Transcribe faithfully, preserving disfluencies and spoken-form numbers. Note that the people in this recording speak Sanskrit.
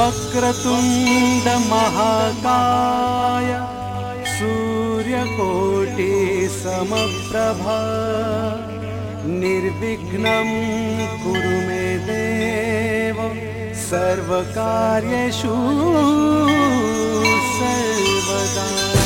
वक्रतुण्ड महाकाय सूर्यकोटि समप्रभा निर्विघ्नं कुरु मे देव सर्वकार्येषु सर्वदा।